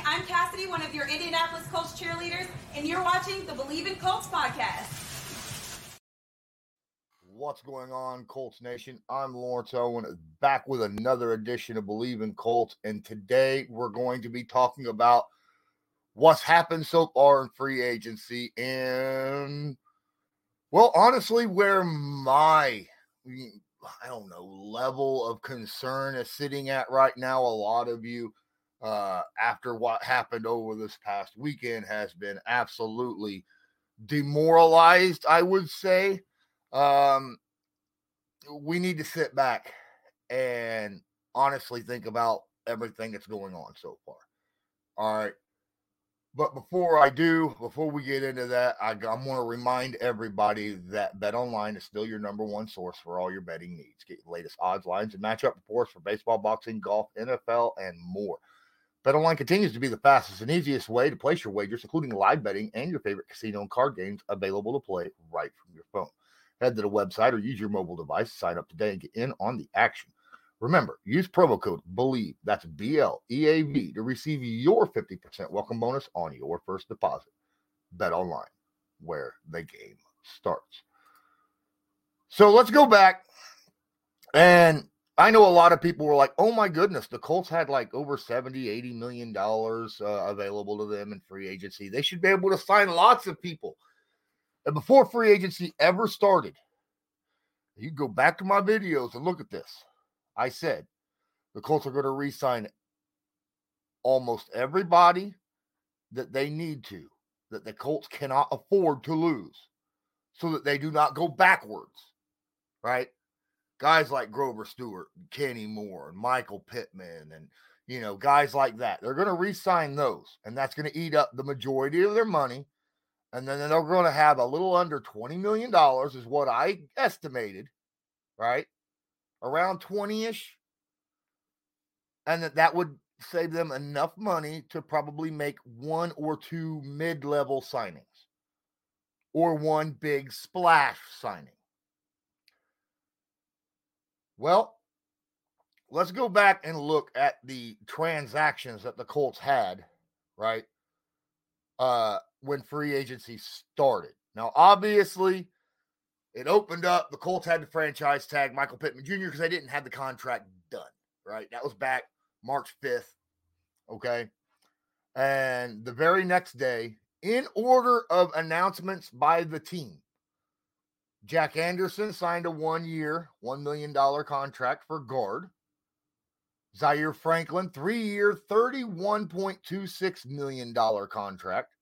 I'm Cassidy, one of your Indianapolis Colts cheerleaders, and you're watching the Believe in Colts podcast. What's going on, Colts Nation? I'm Lawrence Owen, back with another edition of Believe in Colts, and today we're going to be talking about what's happened so far in free agency and, well, honestly, where my, level of concern is sitting at right now. A lot of you, after what happened over this past weekend, has been absolutely demoralized, I would say. We need to sit back and honestly think about everything that's going on so far. All right. But before we get into that, I'm going to remind everybody that BetOnline is still your number one source for all your betting needs. Get your latest odds, lines, and matchup reports for baseball, boxing, golf, NFL, and more. BetOnline continues to be the fastest and easiest way to place your wagers, including live betting and your favorite casino and card games available to play right from your phone. Head to the website or use your mobile device to sign up today and get in on the action. Remember, use promo code BELIEVE, that's BLEAV, to receive your 50% welcome bonus on your first deposit. BetOnline, where the game starts. So let's go back. And I know a lot of people were like, oh my goodness, the Colts had like over $70-80 million available to them in free agency. They should be able to sign lots of people. And before free agency ever started, you go back to my videos and look at this. I said the Colts are going to re-sign almost everybody that they need to, that the Colts cannot afford to lose, so that they do not go backwards, right? Guys like Grover Stewart, Kenny Moore, and Michael Pittman, and, guys like that. They're going to re-sign those, and that's going to eat up the majority of their money. And then they're going to have a little under $20 million is what I estimated, right? Around 20-ish. And that would save them enough money to probably make one or two mid-level signings or one big splash signing. Well, let's go back and look at the transactions that the Colts had, right? When free agency started. Now, obviously, it opened up. The Colts had to franchise tag Michael Pittman Jr. because they didn't have the contract done, right? That was back March 5th, okay? And the very next day, in order of announcements by the team, Jack Anderson signed a 1-year, $1 million contract for guard. Zaire Franklin, 3-year, $31.26 million contract.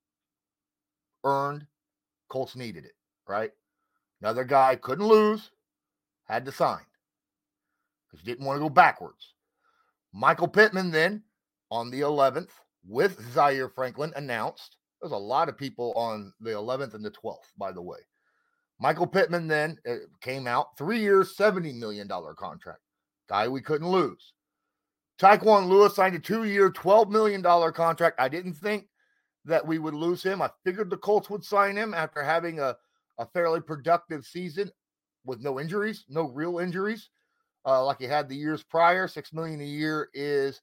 Earned. Colts needed it, right? Another guy couldn't lose, had to sign because he didn't want to go backwards. Michael Pittman then, on the 11th, with Zaire Franklin, announced. There's a lot of people on the 11th and the 12th, by the way. Michael Pittman then came out, 3 years, $70 million contract. Guy we couldn't lose. Tyquan Lewis signed a 2-year, $12 million contract. I didn't think that we would lose him. I figured the Colts would sign him after having a fairly productive season with no injuries, no real injuries, like he had the years prior. $6 million a year is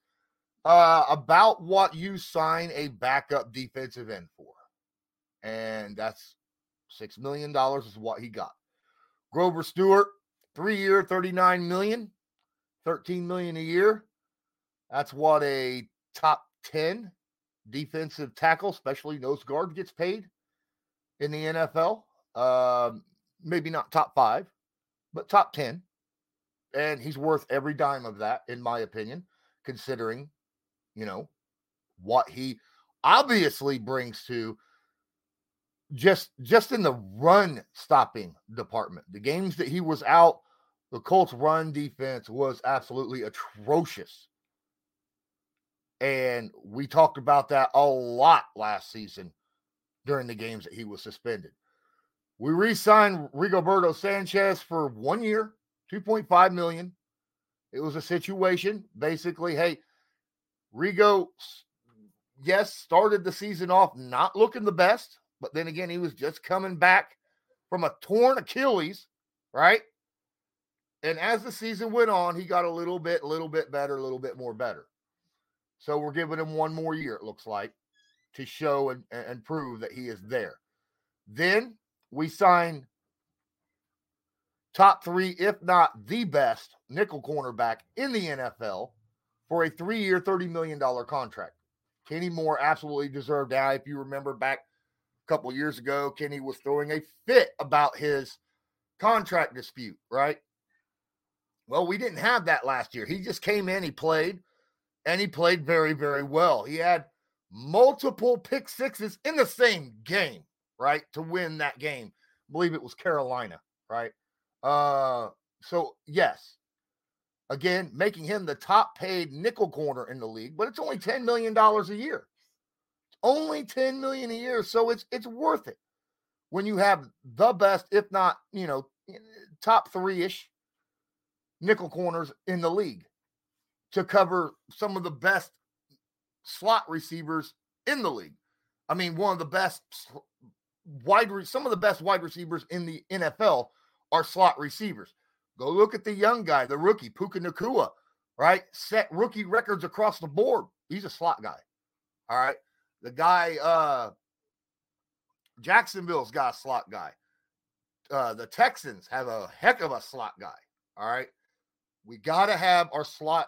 about what you sign a backup defensive end for. And that's $6 million is what he got. Grover Stewart, 3-year, $39 million, $13 million a year. That's what a top 10 defensive tackle, especially nose guard, gets paid in the NFL. Maybe not top 5, but top 10. And he's worth every dime of that, in my opinion, considering, what he obviously brings to just in the run stopping department. The games that he was out, the Colts run defense was absolutely atrocious. And we talked about that a lot last season during the games that he was suspended. We re-signed Rigoberto Sanchez for 1 year, $2.5 million. It was a situation, basically, hey, Rigo, yes, started the season off not looking the best, but then again, he was just coming back from a torn Achilles, right? And as the season went on, he got a little bit better, a little bit more better. So we're giving him one more year, it looks like, to show and prove that he is there. Then we sign top 3, if not the best nickel cornerback in the NFL for a 3-year, $30 million contract. Kenny Moore absolutely deserved that. If you remember back a couple years ago, Kenny was throwing a fit about his contract dispute, right? Well, we didn't have that last year. He just came in, he played, and he played very, very well. He had multiple pick sixes in the same game, right, to win that game. I believe it was Carolina, right? So, yes, again, making him the top paid nickel corner in the league, but it's only $10 million a year. It's only $10 million a year, so it's worth it when you have the best, if not, top 3-ish nickel corners in the league to cover some of the best slot receivers in the league. I mean, some of the best wide receivers in the NFL are slot receivers. Go look at the young guy, the rookie, Puka Nacua, right? Set rookie records across the board. He's a slot guy. All right. The guy, Jacksonville's got a slot guy. The Texans have a heck of a slot guy. All right. We got to have our slot,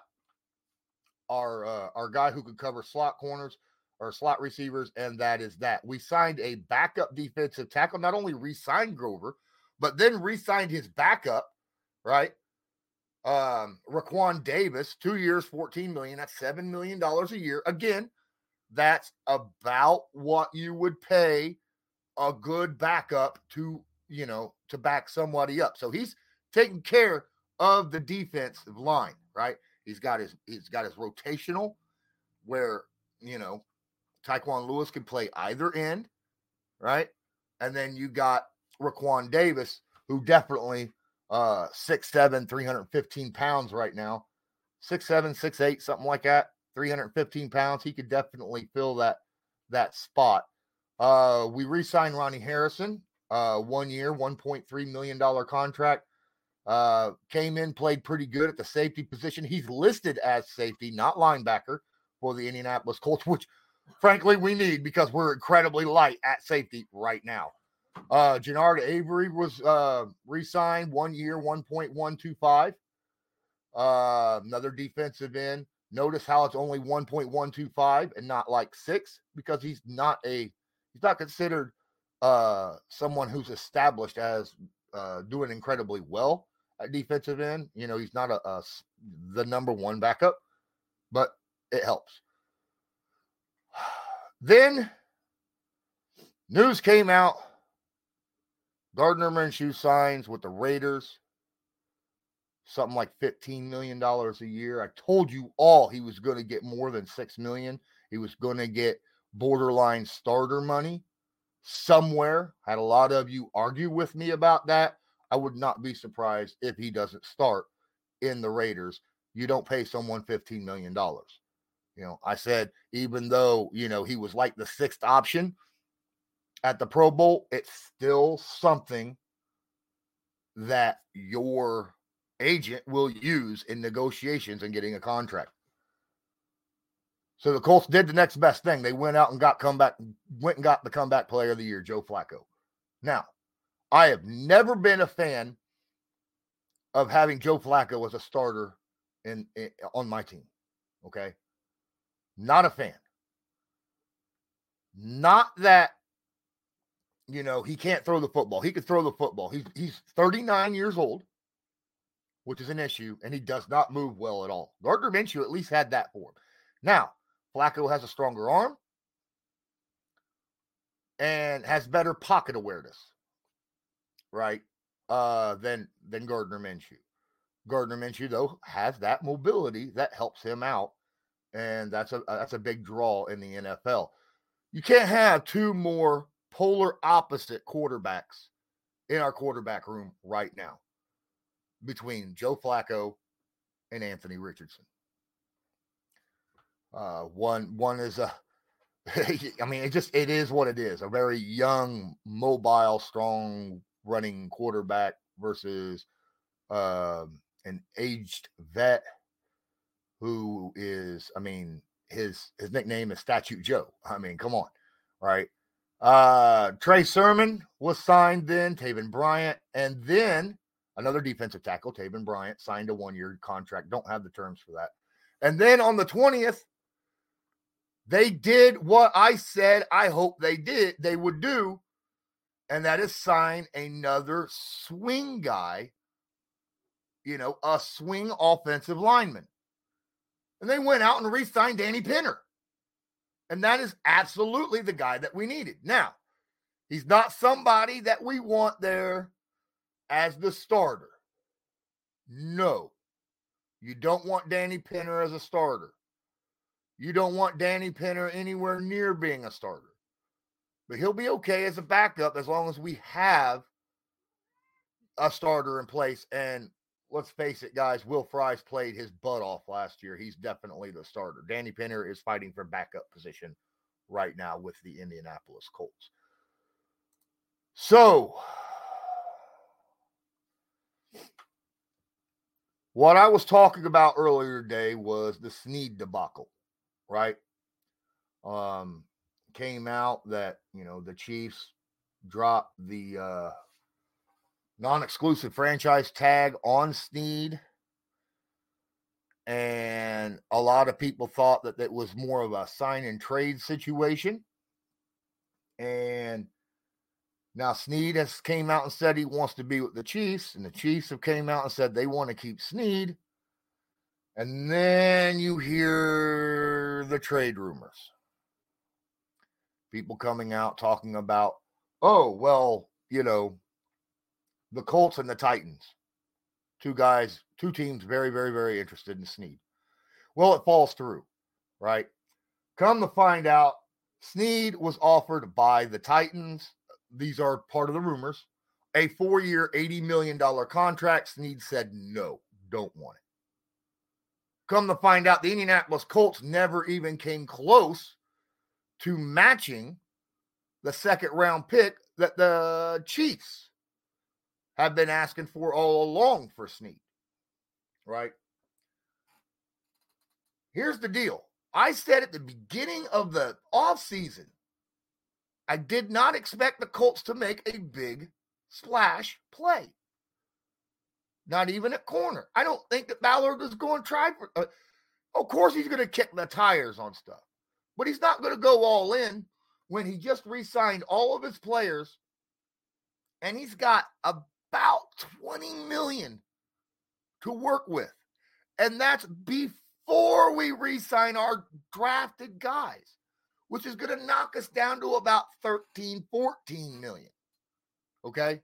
our guy who can cover slot corners or slot receivers, and that is that. We signed a backup defensive tackle, not only re-signed Grover, but then re-signed his backup, right? Raquan Davis, 2 years, $14 million. That's $7 million a year. Again, that's about what you would pay a good backup to back somebody up. So he's taking care of the defensive line, right? He's got his rotational where, Tyquan Lewis can play either end, right? And then you got Raquan Davis, who definitely 6'7", 315 pounds right now. 6'7", 6'8", something like that. 315 pounds. He could definitely fill that spot. We re-signed Ronnie Harrison, 1 year, $1.3 million contract. Came in, played pretty good at the safety position. He's listed as safety, not linebacker, for the Indianapolis Colts, which frankly we need because we're incredibly light at safety right now. Jannard Avery was re-signed, 1 year, $1.125. Another defensive end. Notice how it's only 1.125 and not like 6, because he's not considered someone who's established as doing incredibly well at defensive end. He's not the number 1 backup, but it helps. Then news came out. Gardner Minshew signs with the Raiders. Something like $15 million a year. I told you all he was going to get more than $6 million. He was going to get borderline starter money somewhere. Had a lot of you argue with me about that. I would not be surprised if he doesn't start in the Raiders. You don't pay someone $15 million. I said, even though, he was like the 6th option at the Pro Bowl, it's still something that your agent will use in negotiations and getting a contract. So the Colts did the next best thing. They went out and got the comeback player of the year, Joe Flacco. Now, I have never been a fan of having Joe Flacco as a starter on my team. Okay? Not a fan. Not that, he can't throw the football. He could throw the football. He's 39 years old, which is an issue, and he does not move well at all. Gardner Minshew at least had that for him. Now, Flacco has a stronger arm and has better pocket awareness, right, than Gardner Minshew. Gardner Minshew, though, has that mobility that helps him out, and that's a big draw in the NFL. You can't have 2 more polar opposite quarterbacks in our quarterback room right now between Joe Flacco and Anthony Richardson. One is it is what it is. A very young, mobile, strong running quarterback versus an aged vet who is, his nickname is Statue Joe. I mean, come on, right? Trey Sermon was signed then, Taven Bryant, and then another defensive tackle, Taven Bryant, signed a 1-year contract. Don't have the terms for that. And then on the 20th, they did what I said I hope they would do, and that is sign another swing guy, a swing offensive lineman. And they went out and re-signed Danny Pinner. And that is absolutely the guy that we needed. Now, he's not somebody that we want there as the starter. No. You don't want Danny Pinner as a starter. You don't want Danny Pinner anywhere near being a starter. But he'll be okay as a backup as long as we have a starter in place. And let's face it, guys, Will Fries played his butt off last year. He's definitely the starter. Danny Pinner is fighting for backup position right now with the Indianapolis Colts. So, what I was talking about earlier today was the Snead debacle, right? Came out that, the Chiefs dropped the non-exclusive franchise tag on Snead. And a lot of people thought that was more of a sign and trade situation. And now Snead has came out and said he wants to be with the Chiefs, and the Chiefs have came out and said they want to keep Snead. And then you hear the trade rumors. People coming out talking about, the Colts and the Titans. Two teams very, very, very interested in Snead. Well, it falls through, right? Come to find out, Snead was offered by the Titans. These are part of the rumors. A 4-year, $80 million contract. Snead said, no, don't want it. Come to find out, the Indianapolis Colts never even came close to matching the second-round pick that the Chiefs have been asking for all along for Snead, right? Here's the deal. I said at the beginning of the offseason, I did not expect the Colts to make a big splash play. Not even at corner. I don't think that Ballard is going to try for... of course he's going to kick the tires on stuff. But he's not going to go all in when he just re-signed all of his players and he's got about $20 million to work with. And that's before we re-sign our drafted guys, which is going to knock us down to about 13, 14 million. Okay?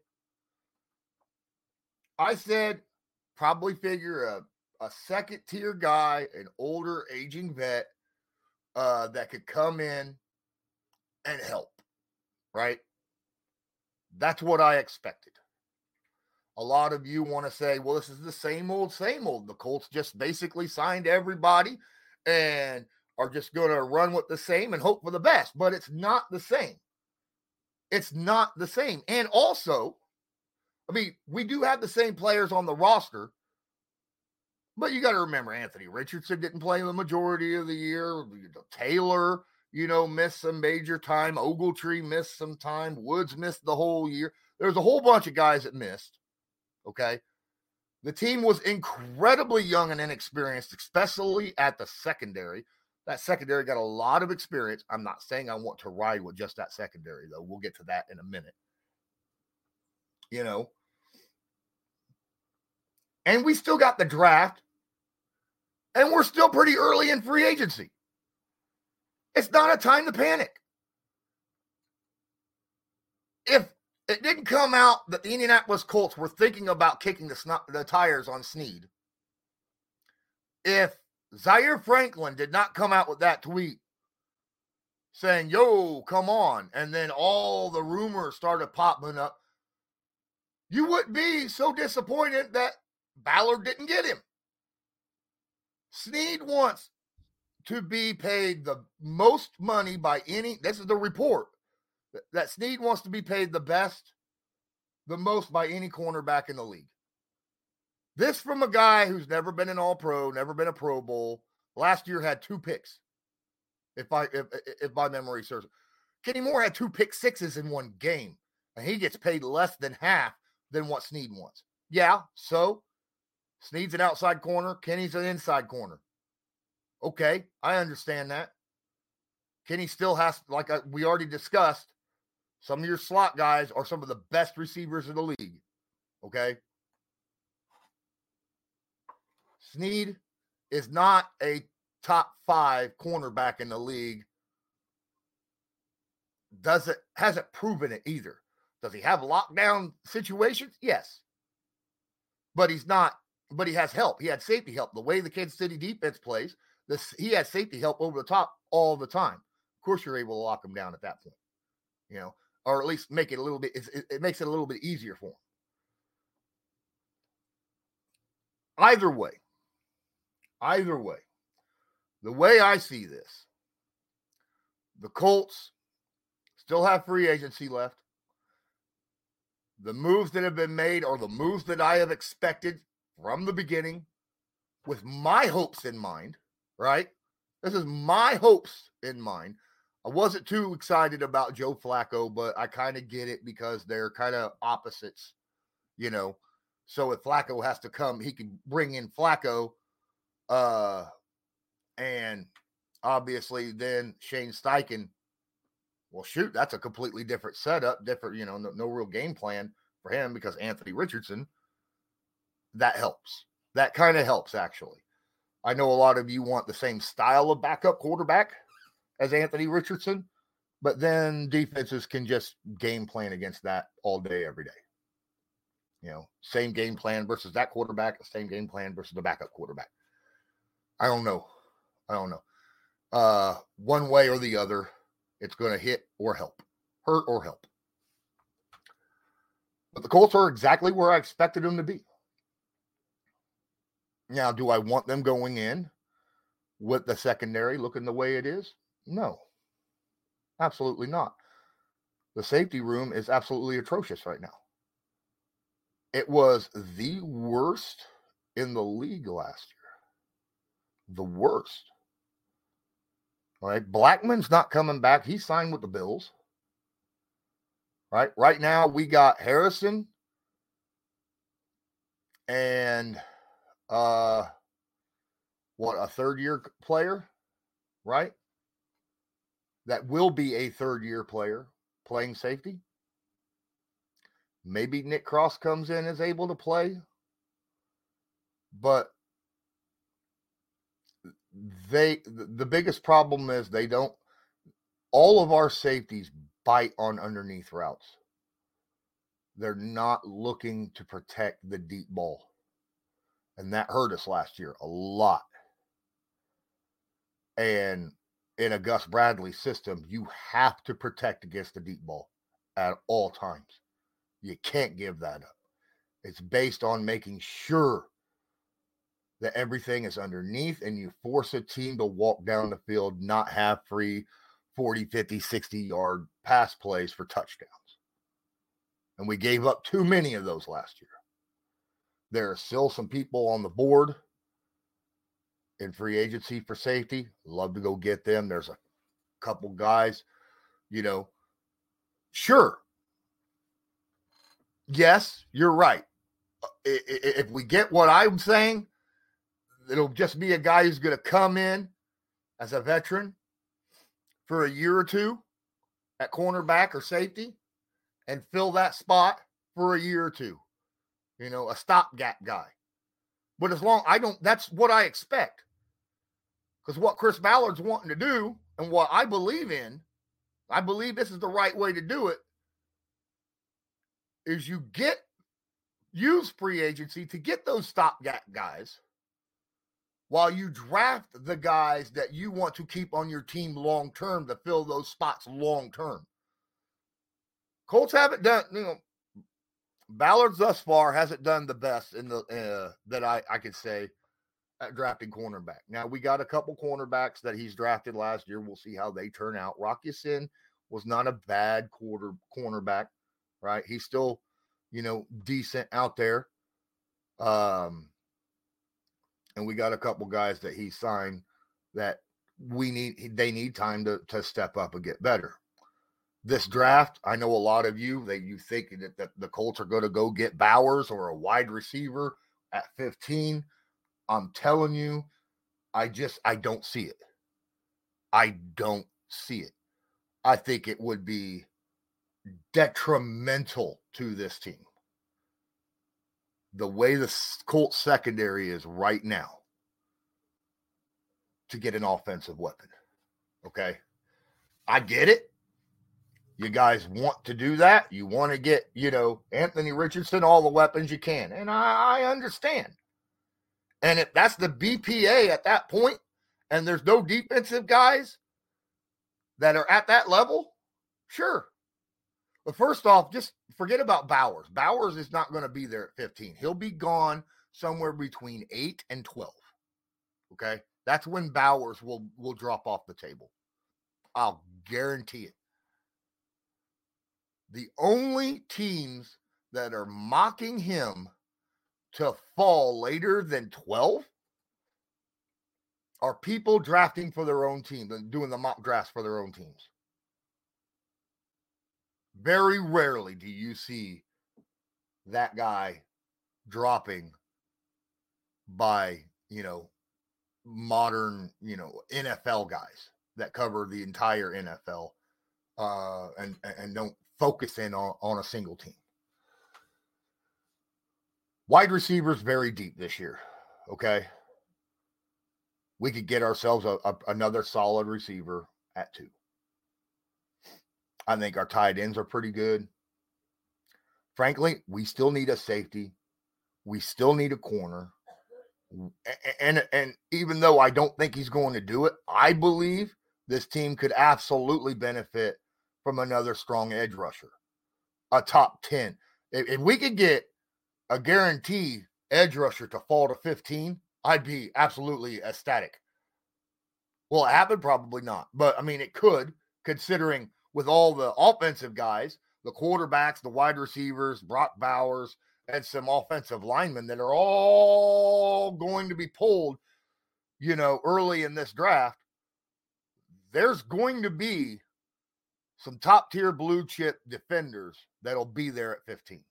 I said probably figure a second-tier guy, an older, aging vet that could come in and help, right? That's what I expected. A lot of you want to say, well, this is the same old. The Colts just basically signed everybody and are just going to run with the same and hope for the best. But it's not the same. It's not the same. And also, we do have the same players on the roster, but you got to remember Anthony Richardson didn't play the majority of the year. Taylor, missed some major time. Ogletree missed some time. Woods missed the whole year. There's a whole bunch of guys that missed. Okay. The team was incredibly young and inexperienced, especially at the secondary. That secondary got a lot of experience. I'm not saying I want to ride with just that secondary, though. We'll get to that in a minute. And we still got the draft, and we're still pretty early in free agency. It's not a time to panic. If it didn't come out that the Indianapolis Colts were thinking about kicking the tires on Snead, if Zaire Franklin did not come out with that tweet saying, yo, come on, and then all the rumors started popping up, you wouldn't be so disappointed that Ballard didn't get him. Snead wants to be paid the most money by this is the report, that Snead wants to be paid the most by any cornerback in the league. This from a guy who's never been an All-Pro, never been a Pro Bowl. Last year had 2 picks. if my memory serves. Kenny Moore had 2 pick sixes in one game, and he gets paid less than half than what Snead wants. Yeah, so Snead's an outside corner, Kenny's an inside corner. Okay, I understand that. Kenny still has, like we already discussed, some of your slot guys are some of the best receivers in the league. Okay? Snead is not a top 5 cornerback in the league. Hasn't proven it either. Does he have lockdown situations? Yes. But he's not, but he has help. He had safety help. The way the Kansas City defense plays, he has safety help over the top all the time. Of course, you're able to lock him down at that point, or at least make it a little bit, it makes it a little bit easier for him. Either way, the way I see this, the Colts still have free agency left. The moves that have been made are the moves that I have expected from the beginning with my hopes in mind, right? This is my hopes in mind. I wasn't too excited about Joe Flacco, but I kind of get it because they're kind of opposites, So if Flacco has to come, he can bring in Flacco. And obviously then Shane Steichen, well, shoot, that's a completely different setup, no real game plan for him because Anthony Richardson, that helps. That kind of helps, actually. I know a lot of you want the same style of backup quarterback as Anthony Richardson, but then defenses can just game plan against that all day, every day. Same game plan versus that quarterback, the same game plan versus the backup quarterback. I don't know. One way or the other, it's going to hurt or help. But the Colts are exactly where I expected them to be. Now, do I want them going in with the secondary looking the way it is? No, absolutely not. The safety room is absolutely atrocious right now. It was the worst in the league last year. The worst. All right. Blackman's not coming back. He signed with the Bills. Right now, we got Harrison and a third-year player, right? That will be a third-year player playing safety. Maybe Nick Cross comes in and is able to play. But the biggest problem is all of our safeties bite on underneath routes. They're not looking to protect the deep ball. And that hurt us last year a lot. And in a Gus Bradley system, you have to protect against the deep ball at all times. You can't give that up. It's based on making sure that everything is underneath and you force a team to walk down the field, not have free 40, 50, 60-yard pass plays for touchdowns. And we gave up too many of those last year. There are still some people on the board in free agency for safety. Love to go get them. There's a couple guys, Sure. Yes, you're right. If we get what I'm saying, it'll just be a guy who's going to come in as a veteran for a year or two at cornerback or safety and fill that spot for a year or two. A stopgap guy. But that's what I expect. Because what Chris Ballard's wanting to do and what I believe in, I believe this is the right way to do it, is you use free agency to get those stopgap guys while you draft the guys that you want to keep on your team long-term to fill those spots long-term. Colts haven't done, Ballard's thus far hasn't done the best in the that I could say at drafting cornerback. Now, we got a couple cornerbacks that he's drafted last year. We'll see how they turn out. Rocky Sin was not a bad cornerback, right? He's still, decent out there. And we got a couple guys that he signed that they need time to step up and get better. This draft, I know a lot of you think that the Colts are going to go get Bowers or a wide receiver at 15. I'm telling you, I don't see it. I don't see it. I think it would be detrimental to this team. The way the Colts secondary is right now to get an offensive weapon. Okay. I get it. You guys want to do that. You want to get, Anthony Richardson, all the weapons you can. And I understand. And if that's the BPA at that point, and there's no defensive guys that are at that level, sure. But first off, just forget about Bowers. Bowers is not going to be there at 15. He'll be gone somewhere between 8 and 12. Okay? That's when Bowers will drop off the table. I'll guarantee it. The only teams that are mocking him to fall later than 12 are people drafting for their own team and doing the mock drafts for their own teams. Very rarely do you see that guy dropping by, modern, NFL guys that cover the entire NFL and don't focus in on a single team. Wide receivers very deep this year, okay? We could get ourselves another solid receiver at 2. I think our tight ends are pretty good. Frankly, we still need a safety. We still need a corner. And even though I don't think he's going to do it, I believe this team could absolutely benefit from another strong edge rusher, a top 10. If we could get a guaranteed edge rusher to fall to 15, I'd be absolutely ecstatic. Will it happen? Probably not. But, it could, considering with all the offensive guys, the quarterbacks, the wide receivers, Brock Bowers, and some offensive linemen that are all going to be pulled, early in this draft. There's going to be some top-tier blue-chip defenders that'll be there at 15.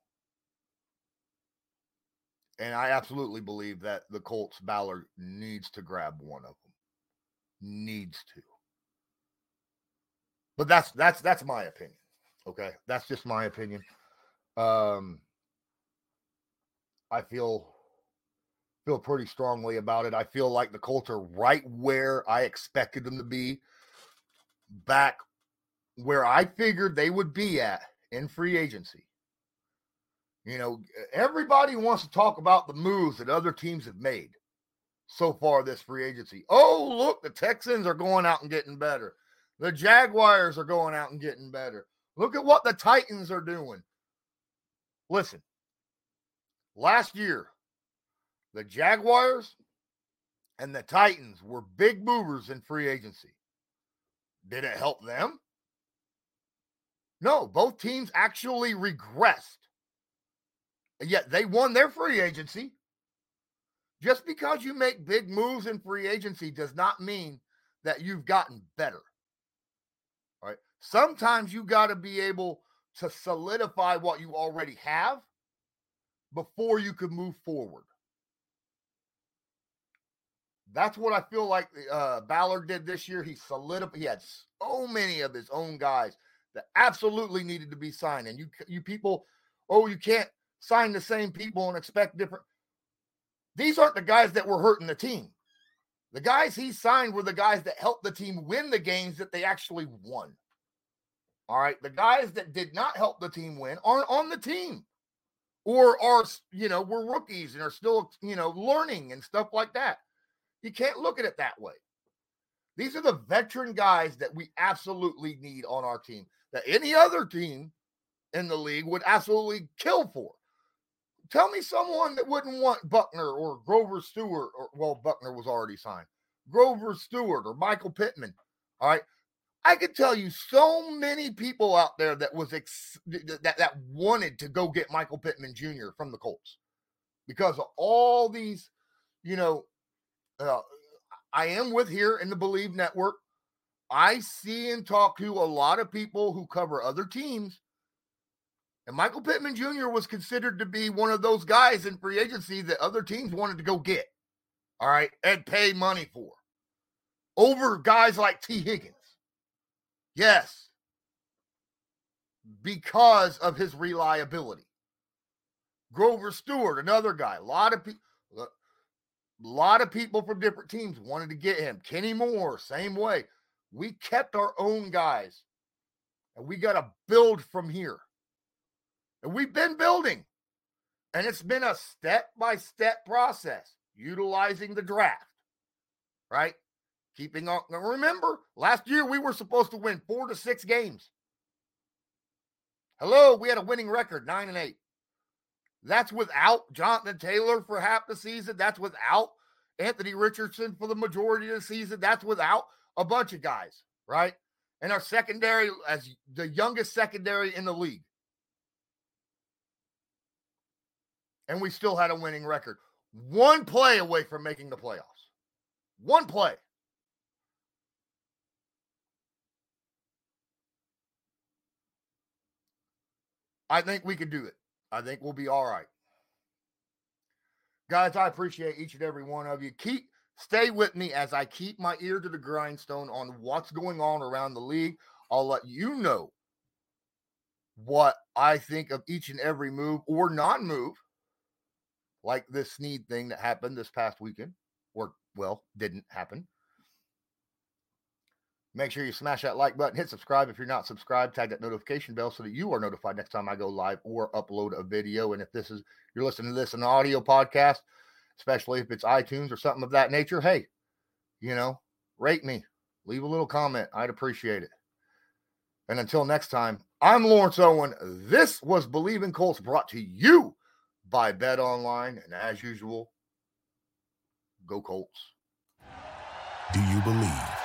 And I absolutely believe that the Colts, Ballard needs to grab one of them. Needs to. But that's my opinion. Okay? That's just my opinion. I feel pretty strongly about it. I feel like the Colts are right where I expected them to be, back where I figured they would be at in free agency. Everybody wants to talk about the moves that other teams have made so far this free agency. Oh, look, the Texans are going out and getting better. The Jaguars are going out and getting better. Look at what the Titans are doing. Listen, last year, the Jaguars and the Titans were big movers in free agency. Did it help them? No, both teams actually regressed. Yet they won their free agency. Just because you make big moves in free agency does not mean that you've gotten better. All right. Sometimes you got to be able to solidify what you already have before you can move forward. That's what I feel like Ballard did this year. He had so many of his own guys that absolutely needed to be signed. And you people, you can't sign the same people and expect different. These aren't the guys that were hurting the team. The guys he signed were the guys that helped the team win the games that they actually won. All right. The guys that did not help the team win aren't on the team or are, were rookies and are still, learning and stuff like that. You can't look at it that way. These are the veteran guys that we absolutely need on our team, that any other team in the league would absolutely kill for. Tell me someone that wouldn't want Buckner or Grover Stewart, Buckner was already signed. Grover Stewart or Michael Pittman. All right. I could tell you so many people out there that was that wanted to go get Michael Pittman Jr. from the Colts because of all these, I I am with here in the Believe Network. I see and talk to a lot of people who cover other teams. And Michael Pittman Jr. was considered to be one of those guys in free agency that other teams wanted to go get. All right. And pay money for. Over guys like T. Higgins. Yes. Because of his reliability. Grover Stewart, another guy. A lot of people from different teams wanted to get him. Kenny Moore, same way. We kept our own guys. And we got to build from here. And we've been building. And it's been a step-by-step process. Utilizing the draft. Right? Keeping on. Now remember, last year we were supposed to win 4 to 6 games. Hello, we had a winning record, 9-8. That's without Jonathan Taylor for half the season. That's without Anthony Richardson for the majority of the season. That's without a bunch of guys, right? And our secondary, as the youngest secondary in the league. And we still had a winning record. One play away from making the playoffs. One play. I think we could do it. I think we'll be all right. Guys, I appreciate each and every one of you. Stay with me as I keep my ear to the grindstone on what's going on around the league. I'll let you know what I think of each and every move or non-move, like this Snead thing that happened this past weekend, or, well, didn't happen. Make sure you smash that like button, hit subscribe if you're not subscribed, tag that notification bell so that you are notified next time I go live or upload a video. And if you're listening to this in an audio podcast, especially if it's iTunes or something of that nature, hey, rate me, leave a little comment. I'd appreciate it. And until next time, I'm Lawrence Owen. This was Believe in Colts, brought to you by Bet Online. And as usual, go Colts. Do you believe?